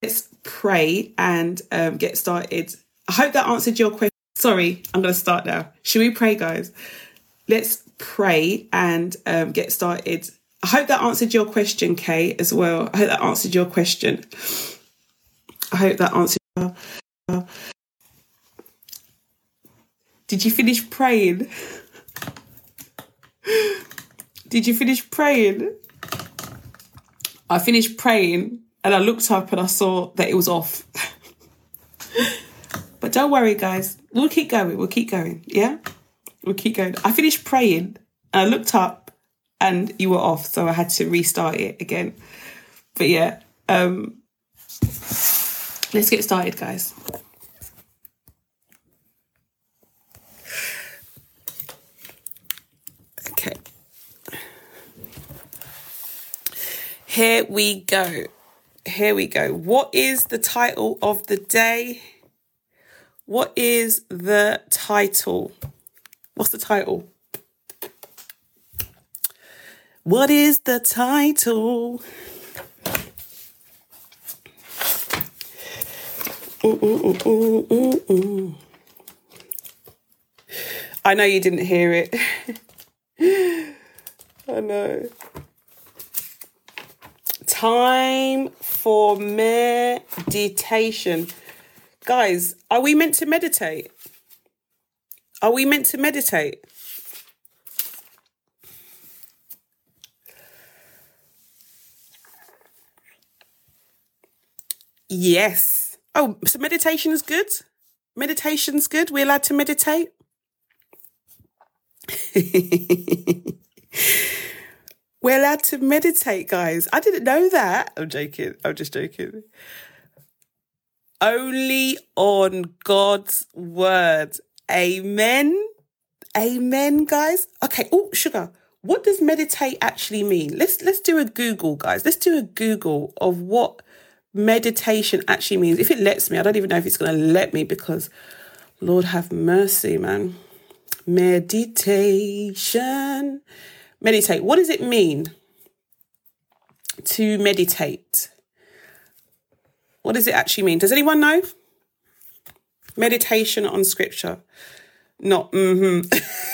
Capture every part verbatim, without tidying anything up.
Let's pray and um, get started. I hope that answered your question. Sorry, I'm going to start now. Should we pray, guys? Let's pray and um, get started. I hope that answered your question, Kay, as well. I hope that answered your question. I hope that answered your... Did you finish praying? Did you finish praying? I finished praying and I looked up and I saw that it was off. But don't worry, guys. We'll keep going. We'll keep going. Yeah? We'll keep going. I finished praying and I looked up and you were off. So I had to restart it again. But yeah, um, let's get started, guys. Okay. Here we go. Here we go. What is the title of the day? What is the title? What's the title? What is the title? Ooh, ooh, ooh, ooh, ooh. I know you didn't hear it. I know. Time for meditation. Guys, are we meant to meditate? Are we meant to meditate? Yes. Oh, so meditation is good? Meditation's good? We're allowed to meditate? We're allowed to meditate, guys. I didn't know that. I'm joking. I'm just joking. Only on God's word. Amen. Amen, guys. Okay. Oh, sugar. What does meditate actually mean? Let's let's do a Google, guys. Let's do a Google of what meditation actually means. If it lets me, I don't even know if it's going to let me because Lord have mercy, man. Meditation. Meditate. What does it mean to meditate? What does it actually mean? Does anyone know? Meditation on scripture. Not, mm-hmm.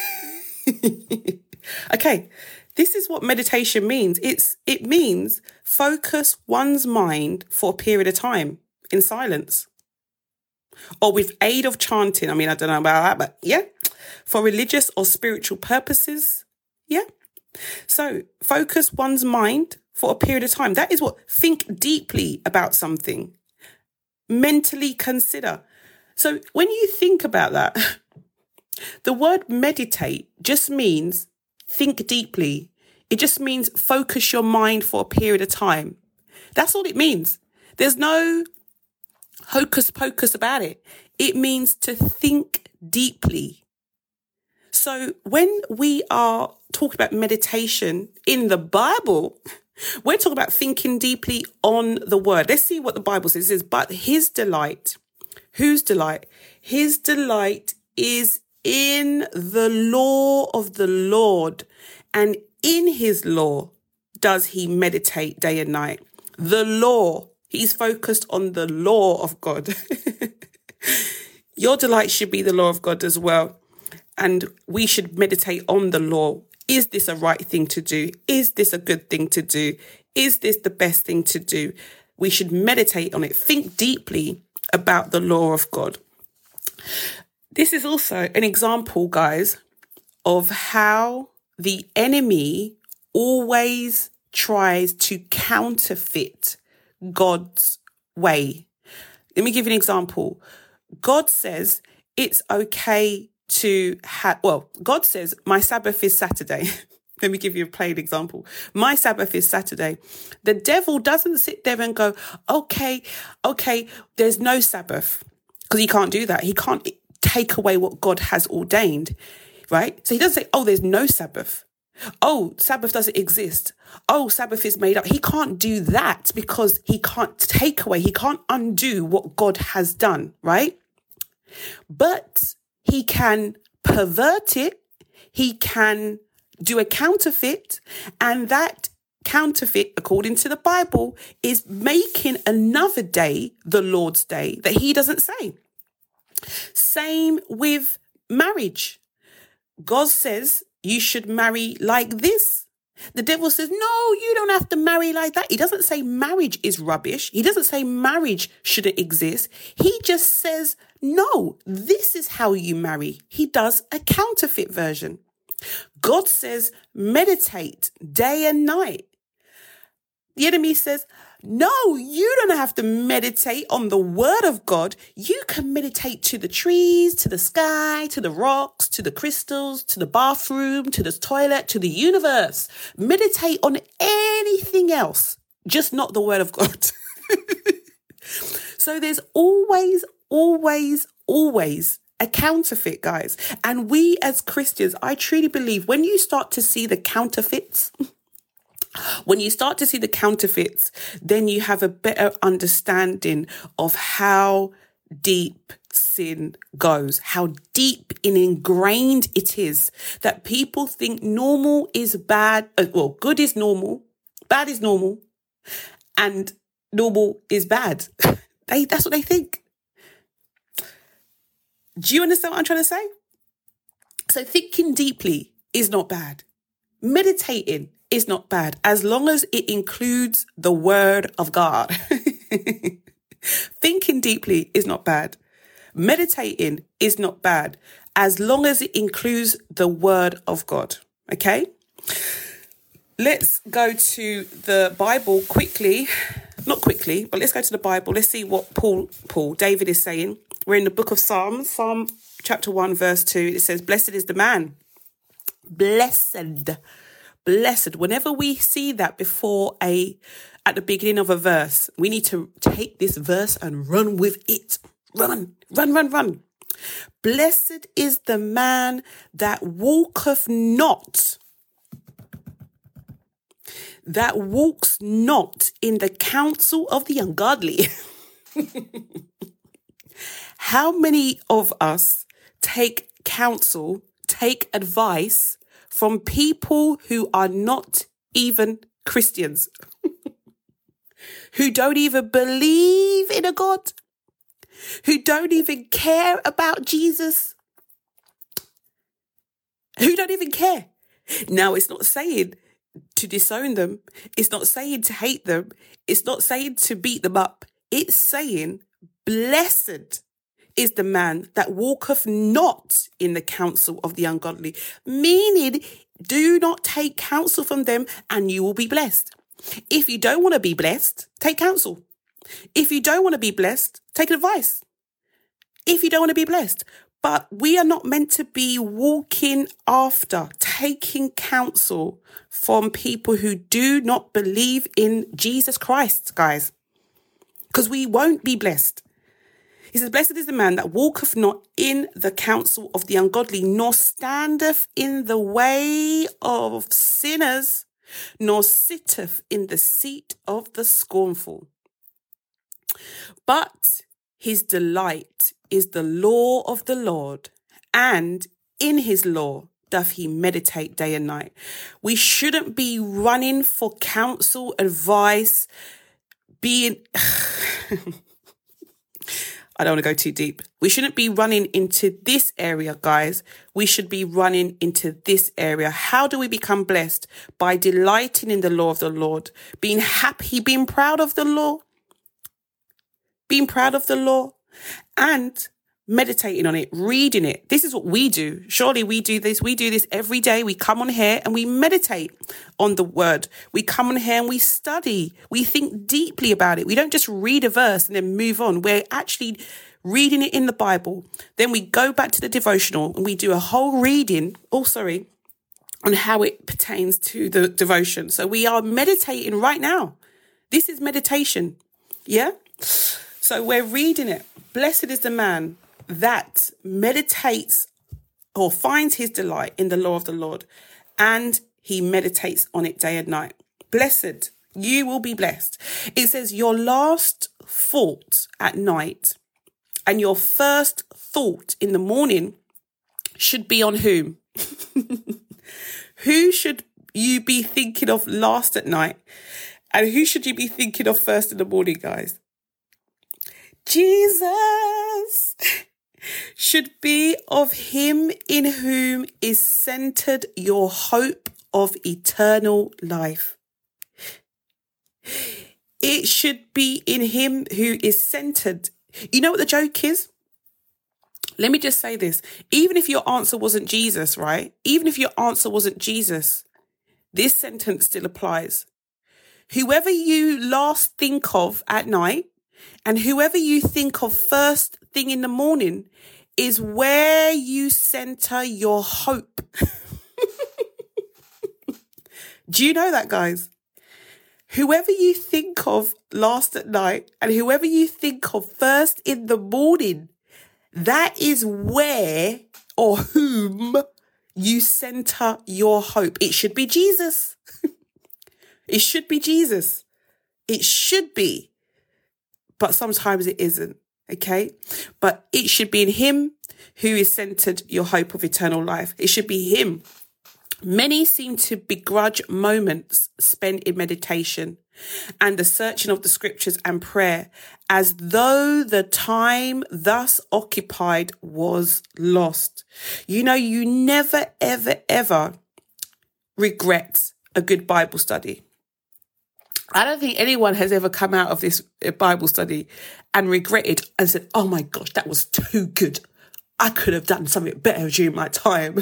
Okay, this is what meditation means. It's It means focus one's mind for a period of time in silence or with aid of chanting. I mean, I don't know about that, but yeah, for religious or spiritual purposes. Yeah. So focus one's mind for a period of time. That is what, think deeply about something. Mentally consider. So when you think about that, the word meditate just means think deeply. It just means focus your mind for a period of time. That's all it means. There's no hocus pocus about it. It means to think deeply. So when we are talking about meditation in the Bible, we're talking about thinking deeply on the word. Let's see what the Bible says. It says, but his delight, whose delight? His delight is in the law of the Lord, and in his law does he meditate day and night. The law. He's focused on the law of God. Your delight should be the law of God as well. And we should meditate on the law. Is this a right thing to do? Is this a good thing to do? Is this the best thing to do? We should meditate on it. Think deeply about the law of God. This is also an example, guys, of how the enemy always tries to counterfeit God's way. Let me give you an example. God says it's okay to have, well, God says my Sabbath is Saturday. Let me give you a plain example. My Sabbath is Saturday. The devil doesn't sit there and go, okay, okay, there's no Sabbath. Because he can't do that. He can't take away what God has ordained, right? So he doesn't say, oh, there's no Sabbath. Oh, Sabbath doesn't exist. Oh, Sabbath is made up. He can't do that because he can't take away. He can't undo what God has done, right? But he can pervert it. He can do a counterfeit, and that counterfeit, according to the Bible, is making another day the Lord's day that he doesn't say. Same with marriage. God says you should marry like this. The devil says, no, you don't have to marry like that. He doesn't say marriage is rubbish. He doesn't say marriage shouldn't exist. He just says, no, this is how you marry. He does a counterfeit version. God says, meditate day and night. The enemy says, no, you don't have to meditate on the word of God. You can meditate to the trees, to the sky, to the rocks, to the crystals, to the bathroom, to the toilet, to the universe. Meditate on anything else, just not the word of God. So there's always, always, always a counterfeit, guys. And we as Christians, I truly believe when you start to see the counterfeits, When you start to see the counterfeits, then you have a better understanding of how deep sin goes, how deep and ingrained it is that people think normal is bad. Well, good is normal, bad is normal, and normal is bad. They, that's what they think. Do you understand what I'm trying to say? So thinking deeply is not bad. Meditating is not bad, as long as it includes the word of God. Thinking deeply is not bad. Meditating is not bad, as long as it includes the word of God. Okay? Let's go to the Bible quickly. Not quickly, but let's go to the Bible. Let's see what Paul, Paul, David is saying. We're in the book of Psalms, Psalm chapter one, verse two. It says, blessed is the man. Blessed. Blessed. Whenever we see that before a, at the beginning of a verse, we need to take this verse and run with it. Run, run, run, run. Blessed is the man that walketh not, that walks not in the counsel of the ungodly. How many of us take counsel, take advice from people who are not even Christians, who don't even believe in a God, who don't even care about Jesus, who don't even care? Now, it's not saying to disown them. It's not saying to hate them. It's not saying to beat them up. It's saying, blessed is the man that walketh not in the counsel of the ungodly. Meaning, do not take counsel from them and you will be blessed. If you don't want to be blessed, take counsel. If you don't want to be blessed, take advice. If you don't want to be blessed. But we are not meant to be walking after, taking counsel from people who do not believe in Jesus Christ, guys. Because we won't be blessed. He says, blessed is the man that walketh not in the counsel of the ungodly, nor standeth in the way of sinners, nor sitteth in the seat of the scornful. But his delight is the law of the Lord, and in his law doth he meditate day and night. We shouldn't be running for counsel, advice, being... I don't want to go too deep. We shouldn't be running into this area, guys. We should be running into this area. How do we become blessed? By delighting in the law of the Lord, being happy, being proud of the law, being proud of the law, and meditating on it, reading it. This is what we do. Surely we do this. We do this every day. We come on here and we meditate on the word. We come on here and we study. We think deeply about it. We don't just read a verse and then move on. We're actually reading it in the Bible. Then we go back to the devotional and we do a whole reading. Oh, sorry. On how it pertains to the devotion. So we are meditating right now. This is meditation. Yeah. So we're reading it. Blessed is the man that meditates or finds his delight in the law of the Lord, and he meditates on it day and night. Blessed, you will be blessed. It says your last thought at night and your first thought in the morning should be on whom? Who should you be thinking of last at night? And who should you be thinking of first in the morning, guys? Jesus. Should be of him in whom is centered your hope of eternal life. It should be in him who is centered. You know what the joke is? Let me just say this. Even if your answer wasn't Jesus, right? Even if your answer wasn't Jesus, this sentence still applies. Whoever you last think of at night and whoever you think of first thing in the morning is where you center your hope. Do you know that, guys? Whoever you think of last at night and whoever you think of first in the morning, that is where or whom you center your hope. It should be Jesus. It should be Jesus. It should be. But sometimes it isn't. Okay? But it should be in him who is centered your hope of eternal life. It should be him. Many seem to begrudge moments spent in meditation and the searching of the scriptures and prayer as though the time thus occupied was lost. You know, you never, ever, ever regret a good Bible study. I don't think anyone has ever come out of this Bible study and regretted and said, oh my gosh, that was too good. I could have done something better during my time.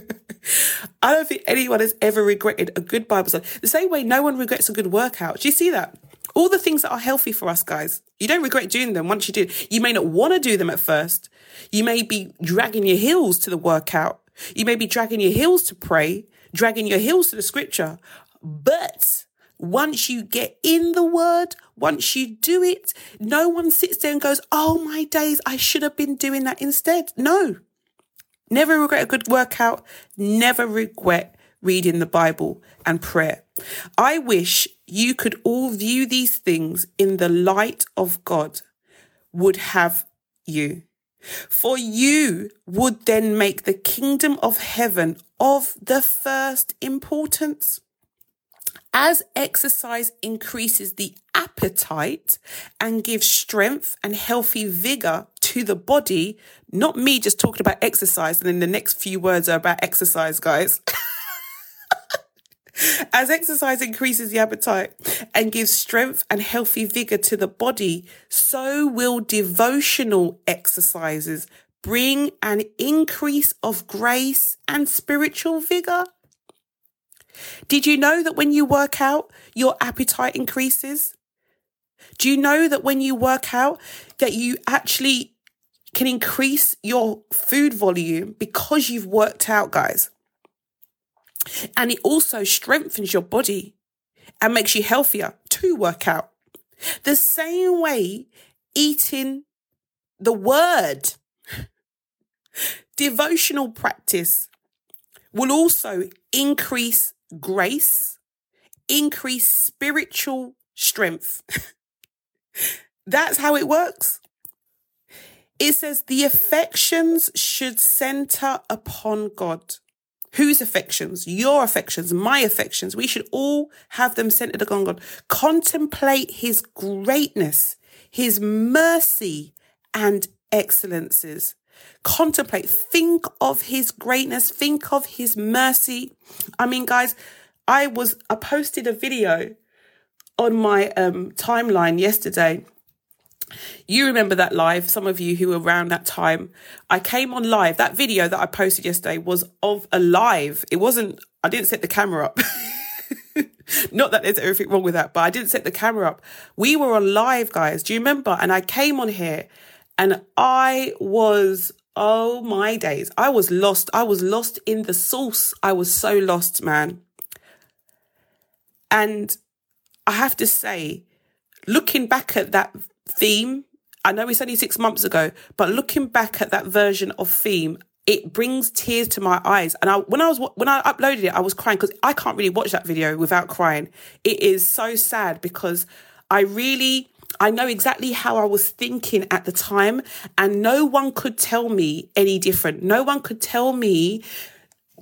I don't think anyone has ever regretted a good Bible study. The same way no one regrets a good workout. Do you see that? All the things that are healthy for us, guys, you don't regret doing them once you do. You may not want to do them at first. You may be dragging your heels to the workout. You may be dragging your heels to pray, dragging your heels to the scripture. But once you get in the word, once you do it, no one sits there and goes, oh my days, I should have been doing that instead. No. Never regret a good workout. Never regret reading the Bible and prayer. I wish you could all view these things in the light of God would have you. For you would then make the kingdom of heaven of the first importance. As exercise increases the appetite and gives strength and healthy vigor to the body, not me just talking about exercise and then the next few words are about exercise, guys. As exercise increases the appetite and gives strength and healthy vigor to the body, so will devotional exercises bring an increase of grace and spiritual vigor. Did you know that when you work out, your appetite increases? Do you know that when you work out, that you actually can increase your food volume because you've worked out, guys? And it also strengthens your body and makes you healthier to work out. The same way eating the word, devotional practice will also increase grace, increase spiritual strength. That's how it works. It says the affections should center upon God. Whose affections? Your affections, my affections. We should all have them centered upon God. Contemplate his greatness, his mercy and excellences. Contemplate, think of his greatness, think of his mercy. I mean, guys, I was, I posted a video on my um, timeline yesterday. You remember that live, some of you who were around that time. I came on live. That video that I posted yesterday was of a live. It wasn't, I didn't set the camera up. Not that there's everything wrong with that, but I didn't set the camera up. We were on live, guys. Do you remember? And I came on here and I was, oh my days, I was lost. I was lost in the sauce. I was so lost, man. And I have to say, looking back at that theme, I know it's only six months ago, but looking back at that version of theme, it brings tears to my eyes. And I, when I was when I uploaded it, I was crying because I can't really watch that video without crying. It is so sad because I really, I know exactly how I was thinking at the time, and no one could tell me any different. No one could tell me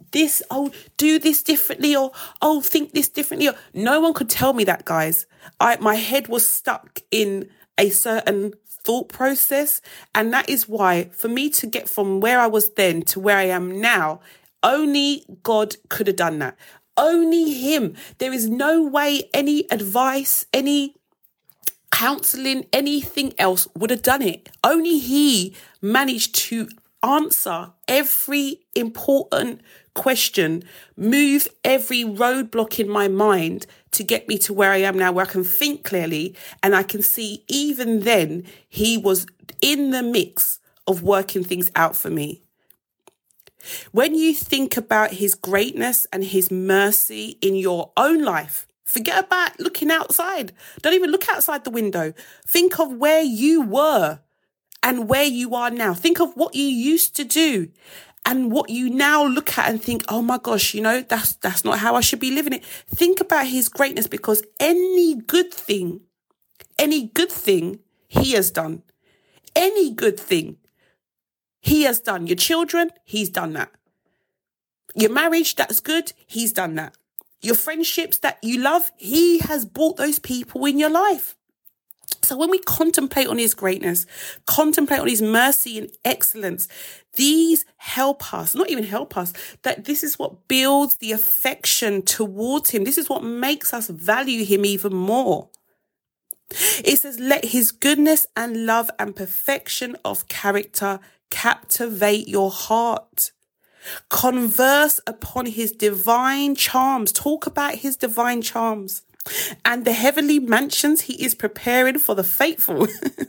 this, oh, do this differently, or oh, think this differently. Or, no one could tell me that, guys. I my head was stuck in a certain thought process. And that is why, for me to get from where I was then to where I am now, only God could have done that. Only him. There is no way any advice, any counseling, anything else would have done it. Only he managed to answer every important question, move every roadblock in my mind to get me to where I am now, where I can think clearly. And I can see even then he was in the mix of working things out for me. When you think about his greatness and his mercy in your own life, forget about looking outside. Don't even look outside the window. Think of where you were and where you are now. Think of what you used to do and what you now look at and think, oh my gosh, you know, that's that's not how I should be living it. Think about his greatness, because any good thing, any good thing he has done, any good thing he has done. Your children, he's done that. Your marriage, that's good, he's done that. Your friendships that you love, he has brought those people in your life. So when we contemplate on his greatness, contemplate on his mercy and excellence, these help us, not even help us, that this is what builds the affection towards him. This is what makes us value him even more. It says, let his goodness and love and perfection of character captivate your heart. Converse upon his divine charms. Talk about his divine charms and the heavenly mansions he is preparing for the faithful.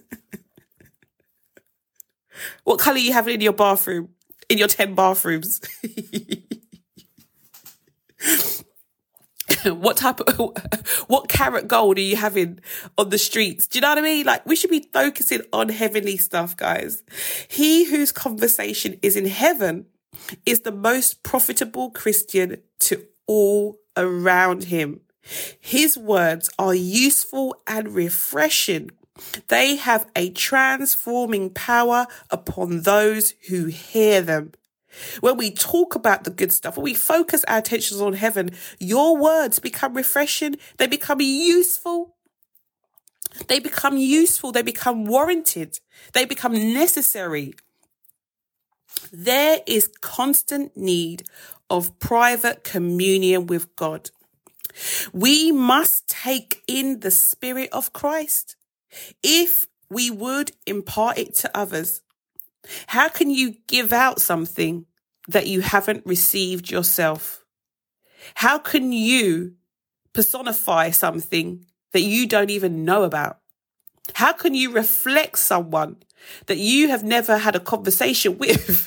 What colour are you having in your bathroom? In your ten bathrooms? What type of, what carrot gold are you having on the streets? Do you know what I mean? Like, we should be focusing on heavenly stuff, guys. He whose conversation is in heaven is the most profitable Christian to all around him. His words are useful and refreshing. They have a transforming power upon those who hear them. When we talk about the good stuff, when we focus our attentions on heaven, your words become refreshing. They become useful. They become useful. They become warranted. They become necessary. There is constant need of private communion with God. We must take in the Spirit of Christ if we would impart it to others. How can you give out something that you haven't received yourself? How can you personify something that you don't even know about? How can you reflect someone that you have never had a conversation with?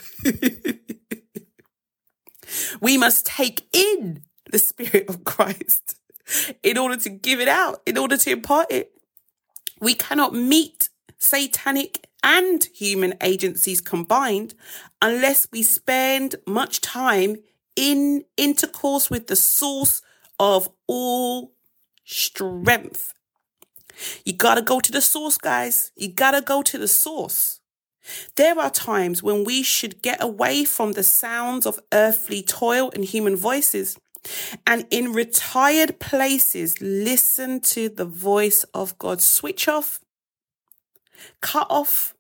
We must take in the Spirit of Christ in order to give it out, in order to impart it. We cannot meet satanic and human agencies combined unless we spend much time in intercourse with the source of all strength. You gotta go to the source, guys. You gotta go to the source. There are times when we should get away from the sounds of earthly toil and human voices, and in retired places, listen to the voice of God. Switch off, cut off,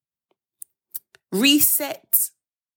reset,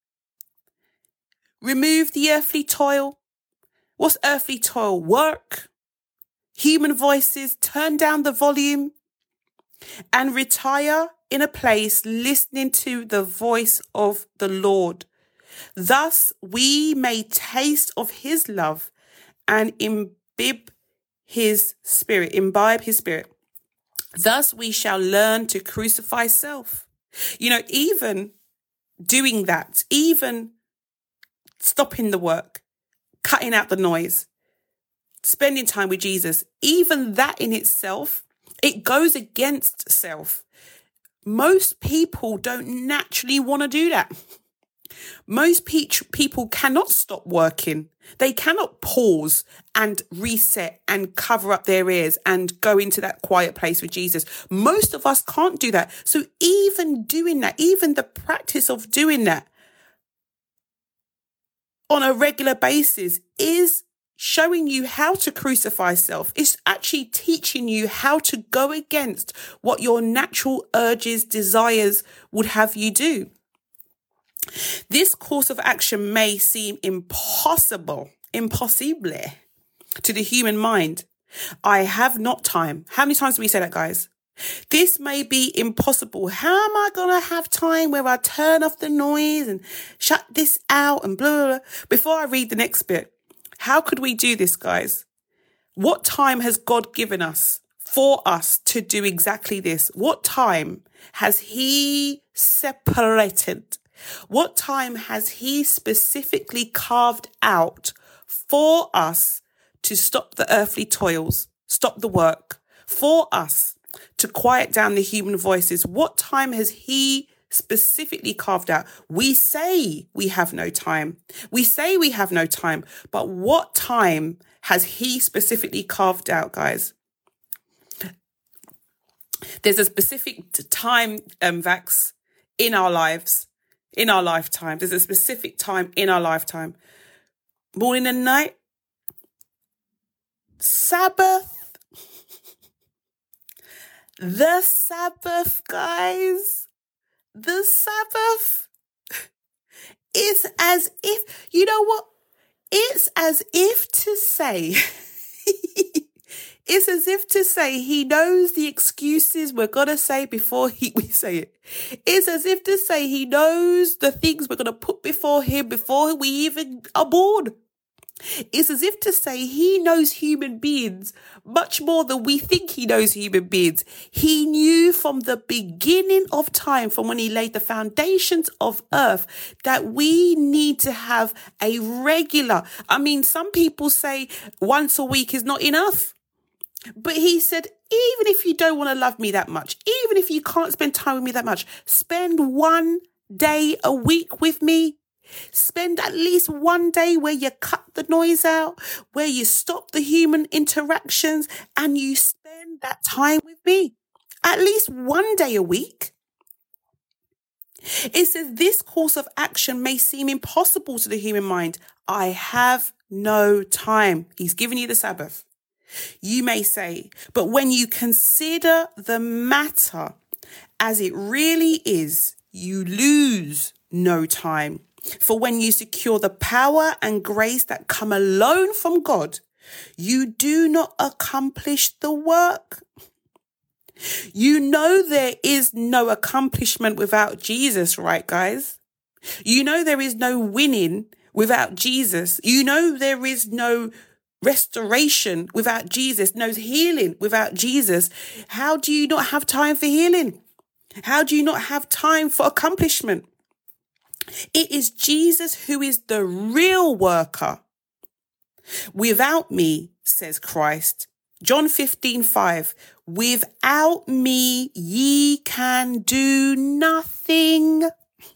remove the earthly toil. What's earthly toil? Work, human voices. Turn down the volume and retire in a place listening to the voice of the Lord. Thus we may taste of his love and imbibe his spirit, imbibe his spirit. Thus we shall learn to crucify self. You know, even doing that, even stopping the work, cutting out the noise, spending time with Jesus, even that in itself, it goes against self. Most people don't naturally want to do that. Most pe- people cannot stop working. They cannot pause and reset and cover up their ears and go into that quiet place with Jesus. Most of us can't do that. So even doing that, even the practice of doing that, on a regular basis is showing you how to crucify self. It's actually teaching you how to go against what your natural urges, desires would have you do. This course of action may seem impossible, impossible to the human mind. I have not time. How many times do we say that, guys? This may be impossible. How am I going to have time where I turn off the noise and shut this out and blah, blah, blah? Before I read the next bit, how could we do this, guys? What time has God given us for us to do exactly this? What time has he separated? What time has he specifically carved out for us to stop the earthly toils, stop the work, for us to quiet down the human voices? What time has he specifically carved out? We say we have no time. We say we have no time, but what time has he specifically carved out, guys? There's a specific time, um, Vax, in our lives, in our lifetime. There's a specific time in our lifetime. Morning and night. Sabbath. The Sabbath, guys. The Sabbath. It's as if, you know what? It's as if to say, it's as if to say he knows the excuses we're going to say before he, we say it. It's as if to say he knows the things we're going to put before him before we even are born. It's as if to say he knows human beings much more than we think he knows human beings. He knew from the beginning of time, from when he laid the foundations of earth, that we need to have a regular, I mean, some people say once a week is not enough. But he said, even if you don't want to love me that much, even if you can't spend time with me that much, spend one day a week with me. Spend at least one day where you cut the noise out, where you stop the human interactions and you spend that time with me. At least one day a week. It says this course of action may seem impossible to the human mind. I have no time. He's given you the Sabbath. You may say, but when you consider the matter as it really is, you lose no time. For when you secure the power and grace that come alone from God, you do not accomplish the work. You know there is no accomplishment without Jesus, right, guys? You know there is no winning without Jesus. You know there is no restoration without Jesus, no healing without Jesus. How do you not have time for healing? How do you not have time for accomplishment? It is Jesus who is the real worker. Without me, says Christ, John fifteen five, without me ye can do nothing.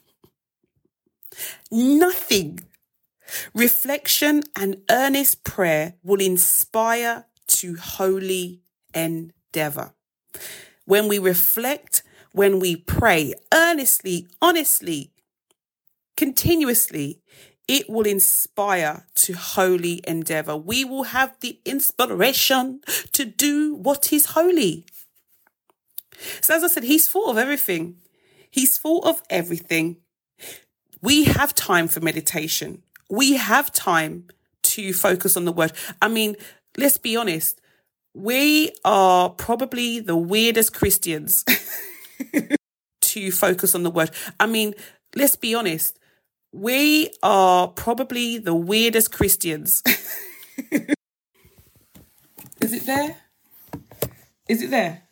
Nothing. Reflection and earnest prayer will inspire to holy endeavor. When we reflect, when we pray earnestly, honestly, continuously, it will inspire to holy endeavor. We will have the inspiration to do what is holy. So as I said, he's full of everything. He's full of everything. We have time for meditation. We have time to focus on the word. I mean, let's be honest. We are probably the weirdest Christians to focus on the word. I mean, let's be honest. We are probably the weirdest Christians. Is it there? Is it there?